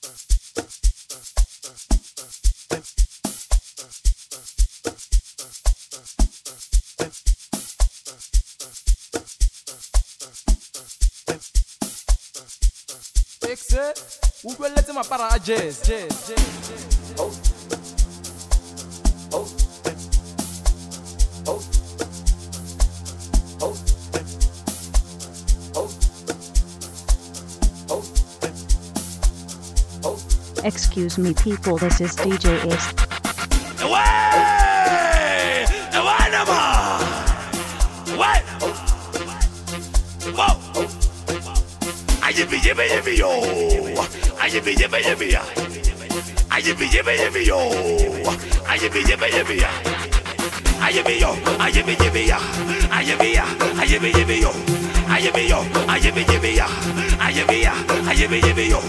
Let's my para jazz. Oh. Oh. Oh. Oh. Oh. Oh. Oh. Excuse me, people, this is DJ Ace. Yippee yo, yippee ya, yippee yo, yippee ya, yippee yo, yippee ya, yippee yo, yippee yo.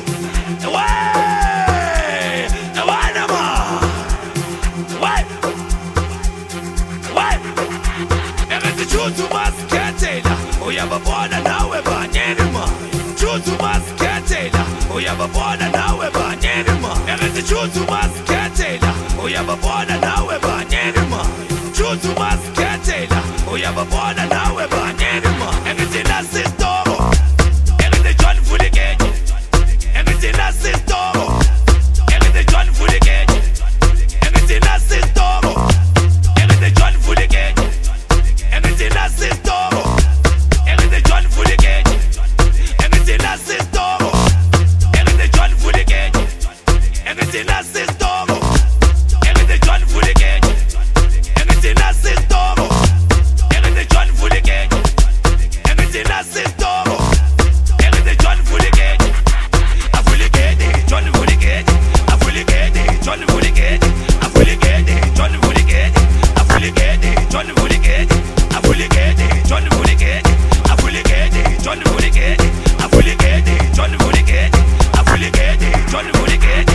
Chutu masketela, uyababona nawe banyelima. Chutu masketela, uyababona nawe banyelima. Erethi chutu masketela, uyababona nawe banyelima. Chutu masketela, uyababona nawe banyelima. Erethi nasistoro, erethi John Fuligeni. Erethi nasistoro, erethi John Fuligeni. Erethi nasistoro, erethi John Fuligeni. Erethi nasistoro, erethi John Fuligeni. Everything I say storo, everything John Fuligeni. Everything I say storo, everything John Fuligeni. Everything I say storo, everything John Fuligeni. Everything I say storo, everything John Fuligeni. A Fuligeni, John Fuligeni. A Fuligeni, John Fuligeni. A Fuligeni, John Fuligeni. A Fuligeni, John Fuligeni. A Fuligeni, John Fuligeni. A Fuligeni, John Fuligeni. John Fuligeni, a Fuligeni, John Fuligeni.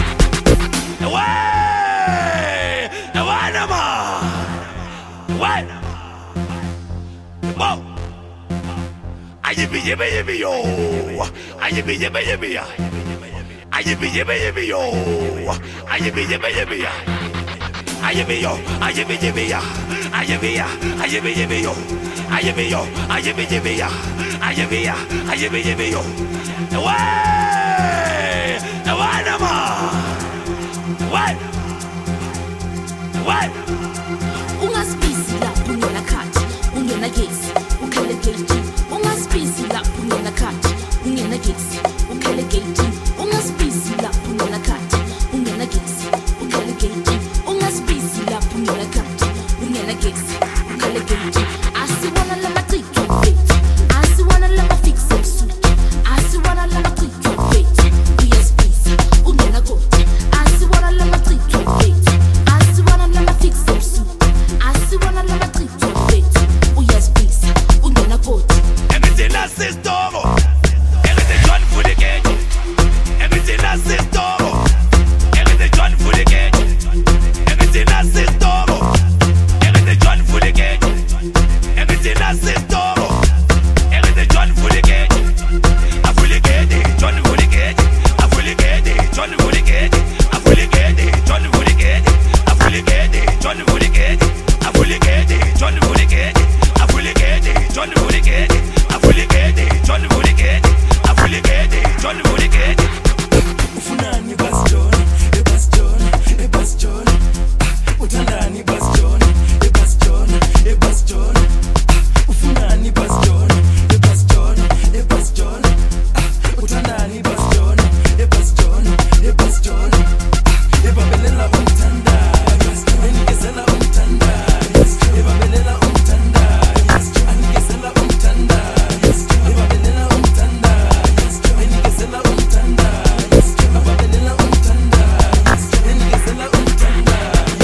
Away, away, away. Mo, yippee yo, yippee ya, yippee yo, yippee yo, yippee yo, yippee ya, yippee yo, yippee yo. Away, away. Ungaspisi lapho ungena khathi, ungena gesi, ukhele gate. Ungaspisi lapho ungena khathi, ungena gesi, ukhele gate. Ungaspisi lapho ungena khathi, ungena gesi, ukhele gate. Ungaspisi lapho ungena khathi, ungena gesi, ukhele gate. Asiwana la matriki fete, asiwana la mafix suit, asiwana la matriki fete. Uyaspisi, ungena goti, asiwana la matriki fete, asiwana la mafix suit, asiwana la matriki fete. Uyaspisi, ungena goti. Everything I say storo, everything John Fuligeni. Everything I say storo, everything John Fuligeni. Everything I say storo, everything John Fuligeni. Everything I say storo, everything John Fuligeni. A Fuligeni, John Fuligeni. A Fuligeni, John Fuligeni. A Fuligeni, John Fuligeni. A Fuligeni, John Fuligeni. A Fuligeni, John Fuligeni. A Fuligeni, John Fuligeni. A Fuligeni, John Fuligeni. A Fuligeni, John Fuligeni. Ufunani Bass John, Bass John, Bass John. Utandani Bass John, Bass John, Bass John. Ufunani Bass John, Bass John, Bass John. Utandani Bass John, Bass John, Bass John. Ebabelela umtanda, anikezela umtanda. Ebabelela umtanda, anikezela umtanda. Ebabelela umtanda, anikezela umtanda. Ebabelela umtanda, anikezela umtanda.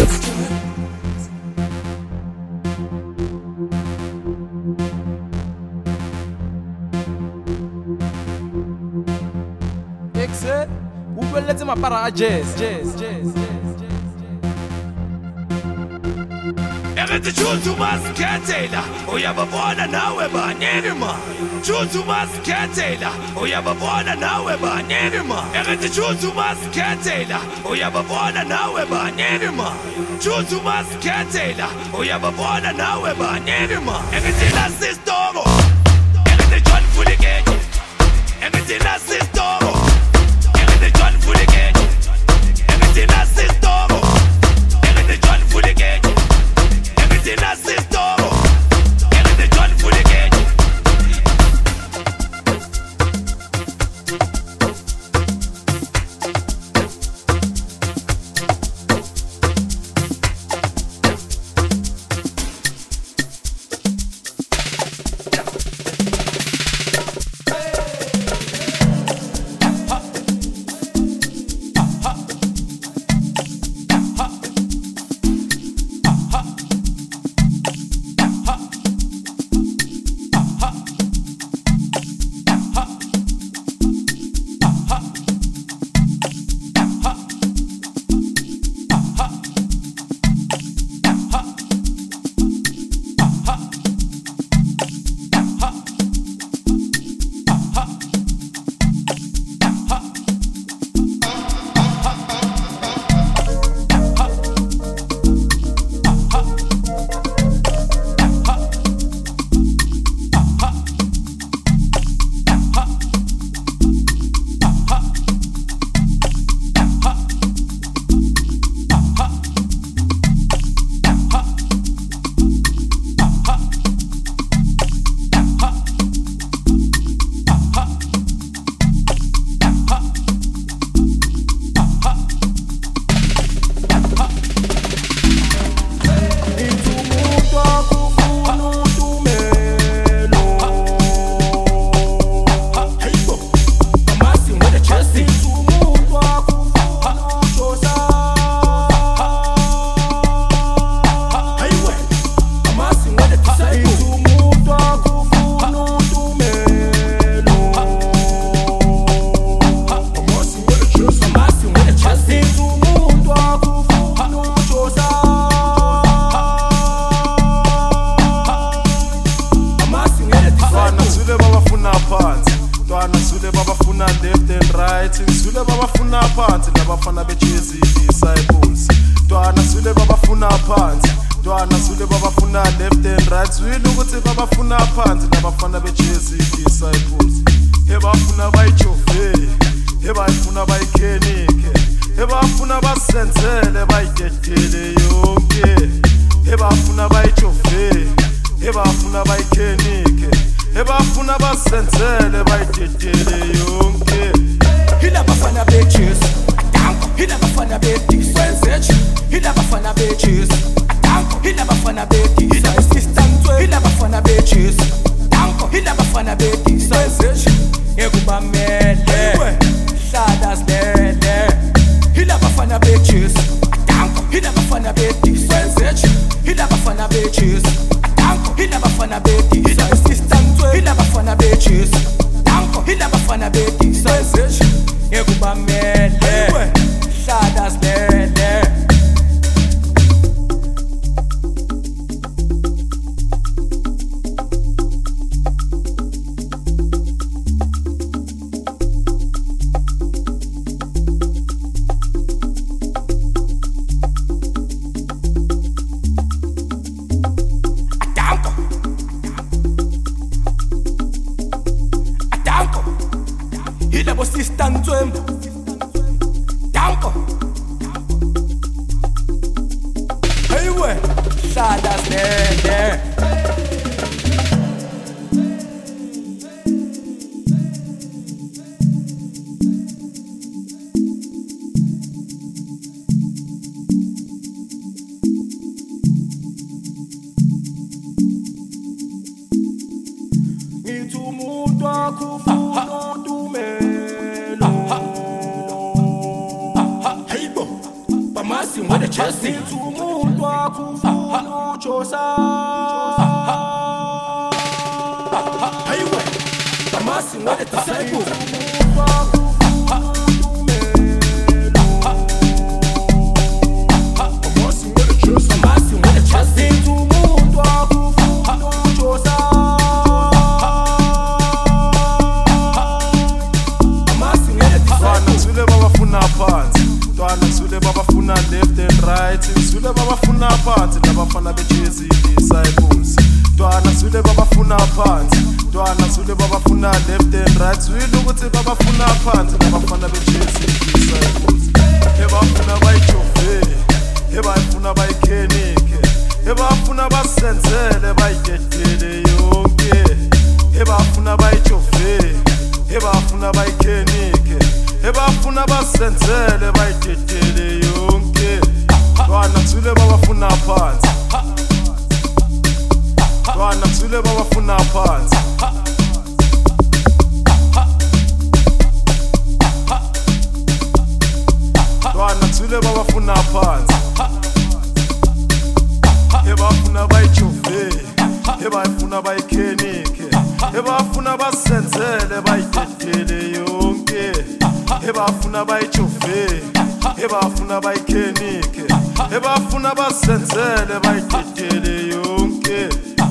Exe, let's my para jazz. Engithi chutu masikhethela uyababona nawe banini ma chutu masikhethela uyababona nawe banini ma Engithi chutu masikhethela uyababona nawe banini ma chutu masikhethela uyababona nawe banini ma Engithi lasistoko Engithi John Fuligate Engithi lasistoko Engithi John Fuligate Engithi lasistoko Engithi John Fuligate Engithi lasistoko Engithi John Fuligate Amasi, what a trust. babafuna phansi ntwana ngizule babafuna left and right ngizule babafuna phansi labafana beJesu disciples ntwana ngizule babafuna phansi ntwana ngizule babafuna left and right ngizule ukuthi babafuna phansi labafana beJesu disciples ebafuna bayijove ebafuna bayikhenike ebafuna basenzele bayidedele yonke ebafuna bayijove ebafuna bayikhenike ebafuna basenzele bayidedele yonke ntwana ngizule babafuna phansi ntwana ngizule babafuna phansi ntwana ngizule babafuna phansi ebafuna bayijove ebafuna bayikhenike ebafuna basenzele bayidedele yonke ebafuna bayijove ebafuna bayikhenike ebafuna basenzele bayidedele yonke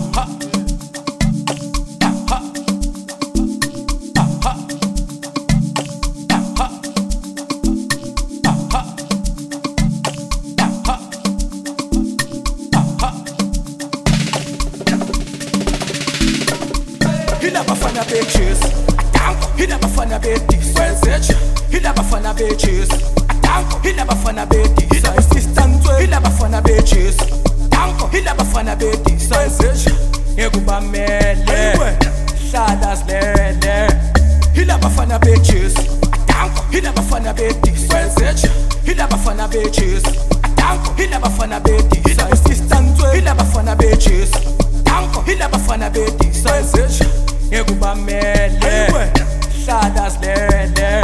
Bafana bitches, hila bafana bitches, hila bafana bitches, hila bafana bitches, assistant hila bafana bitches, hila bafana bitches, ngekubamele, hlala silele, hila bafana bitches, hila bafana bitches, hila bafana bitches, hila bafana bitches, assistant hila bafana bitches, hila bafana bitches. Ngekubamele hlala silele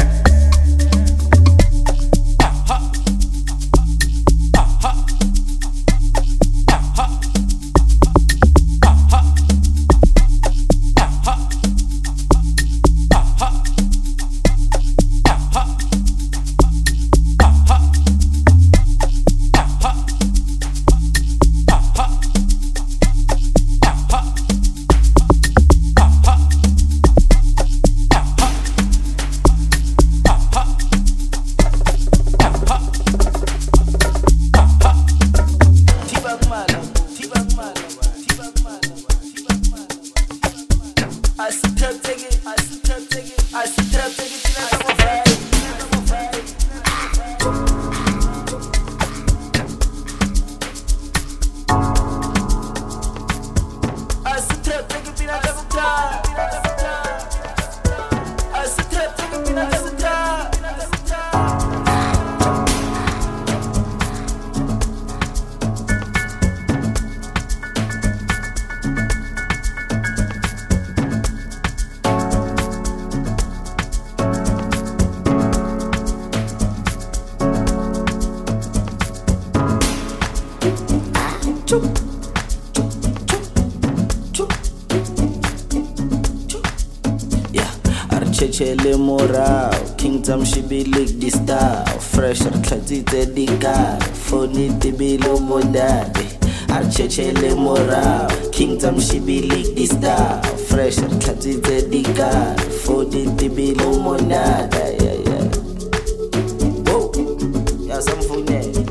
Chele morao, Kingdom shibili di style, fresh tlhatsitse di ka, phone di bilo modade. Chele morao, Kingdom shibili di style, fresh tlhatsitse di ka, phone di bilo modade. Yeah. Oh, yeah, some phone.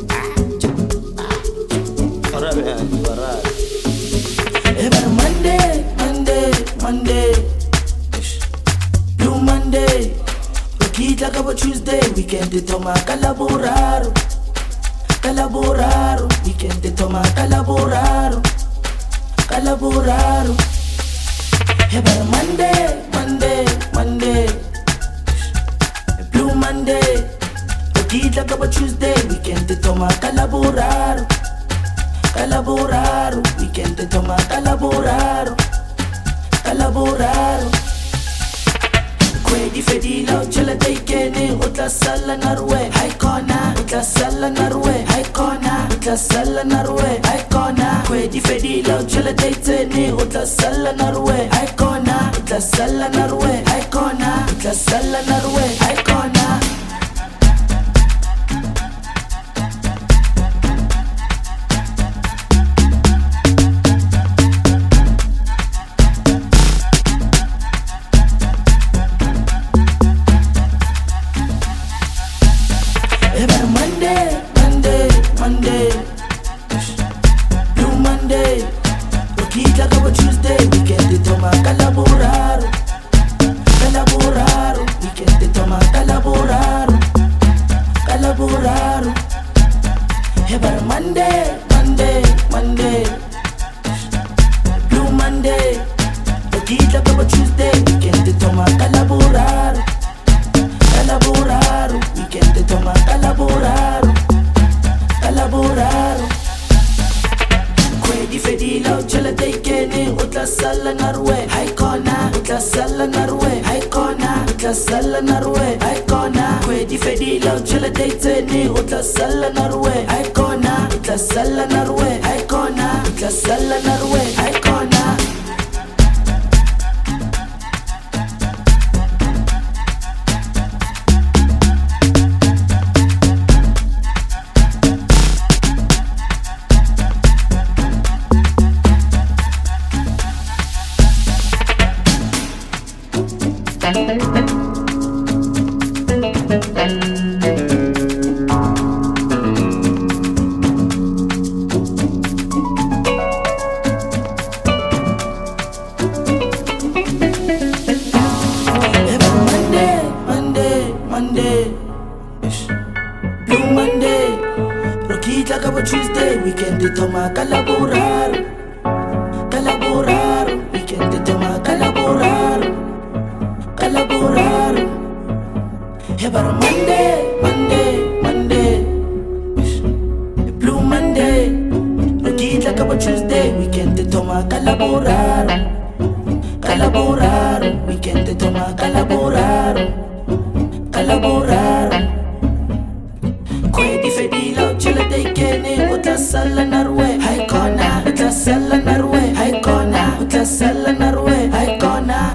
Every Monday. Monday, ukidla kabo Tuesday, weekend toma calaboraro, weekend toma calaboraro. Every Monday, Blue Monday, ukidla kabo Tuesday, weekend toma calaboraro, weekend toma calaboraro. Kwedi fedila uchela taikene utla sala narwe haikona utla sala narwe haikona utla sala narwe haikona Kwedi fedila uchela taitene utla sala narwe haikona utla sala narwe haikona utla sala narwe haikona Monday, Monday, Monday. Blue Monday. Rokita kabo Tuesday. Weekend toma calaboraro. Calaboraro. Weekend toma calaboraro. Calaboraro. Ever Monday, Monday, Monday. Blue Monday. Rokita kabo Tuesday. Weekend toma calaboraro. Calaboraro. Weekend toma calaboraro. Calaboraro. Kwedi fedila uchala teikene utla sala narwe haikona utla sala narwe haikona utla sala narwe haikona Kwedi fedila uchala teikene utla sala narwe haikona utla sala narwe haikona utla sala narwe haikona Tuesday, weekend toma calaboraro. Calaboraro, weekend toma calaboraro. Calaboraro. Ever Monday, Monday, Monday. Blue Monday. Rokita kabo Tuesday, weekend toma calaboraro. Calaboraro, weekend toma calaboraro. Calaboraro. Kwedi fedila uchala teikene utla sala narwe haikona utla sala narwe haikona utla sala narwe haikona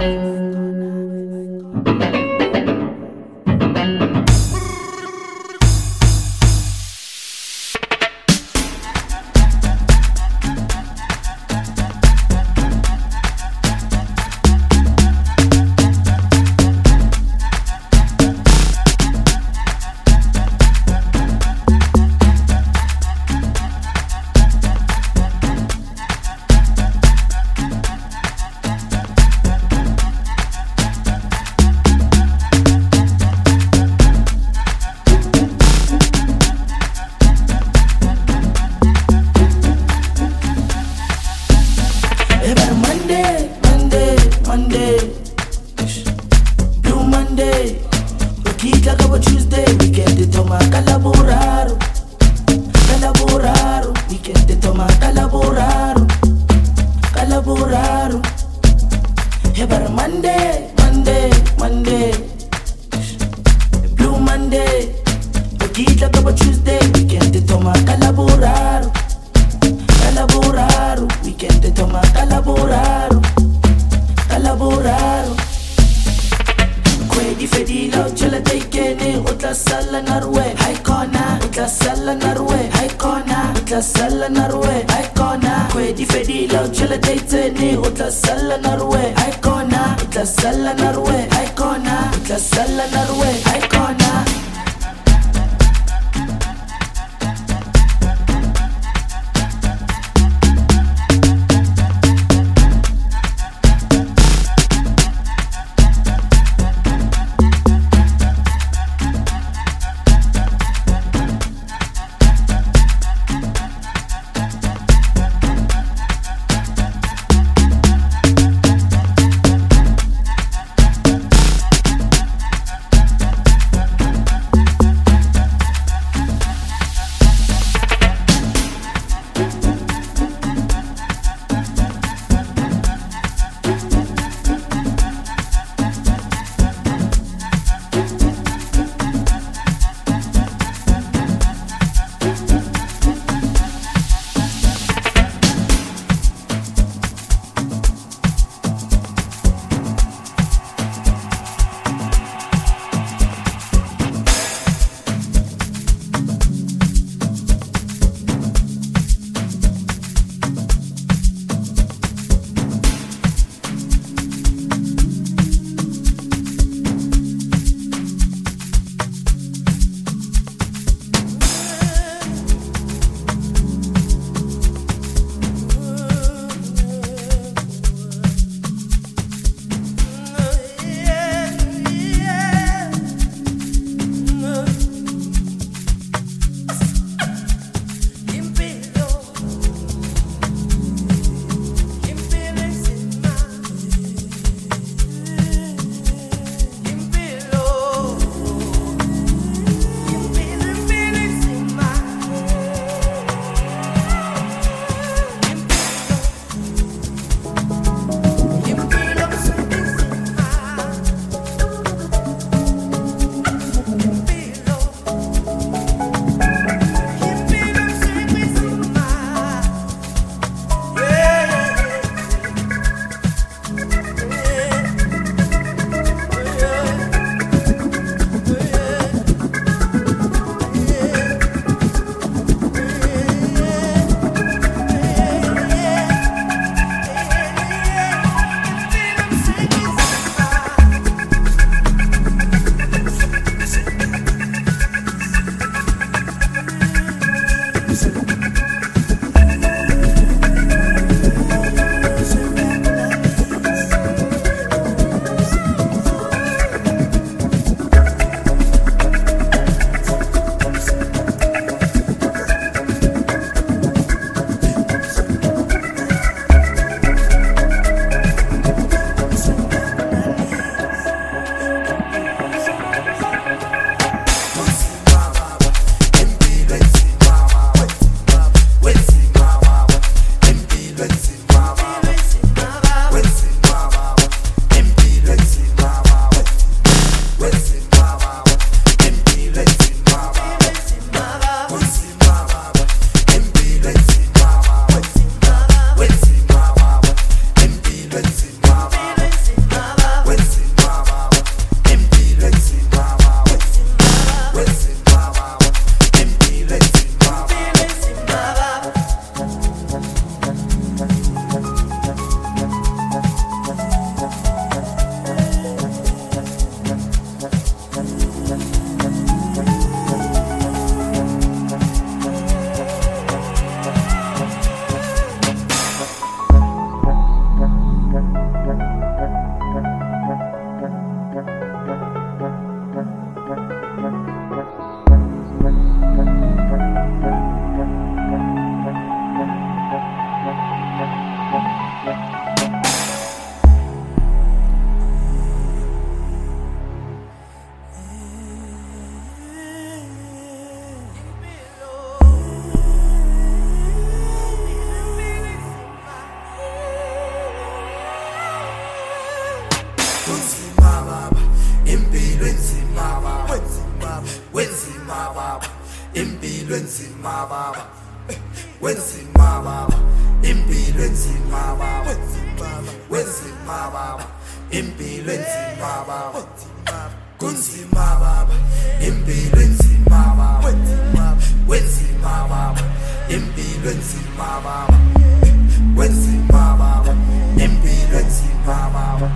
baba impilo enzima baba wenzima baba impilo enzima baba wenzima baba impilo enzima baba kunzima baba impilo enzima baba wenzima baba impilo enzima baba wenzima baba impilo enzima baba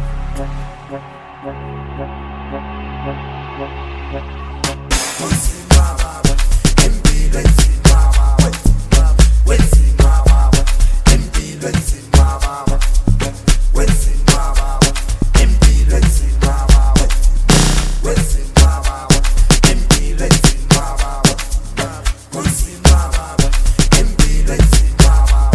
Baba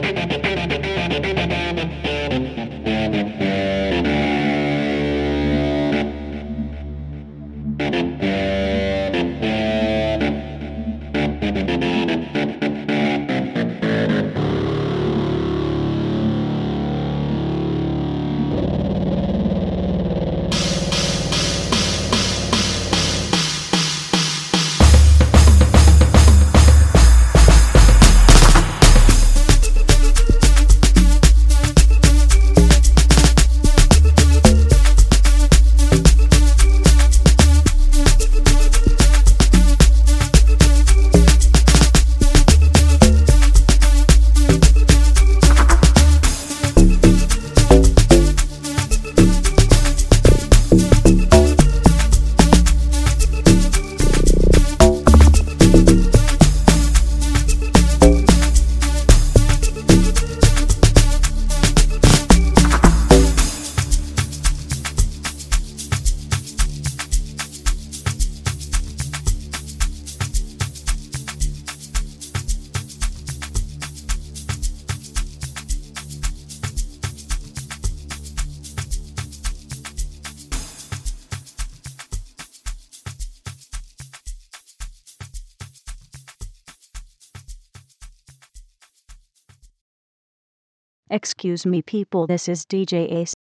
Excuse me, people, this is DJ Ace.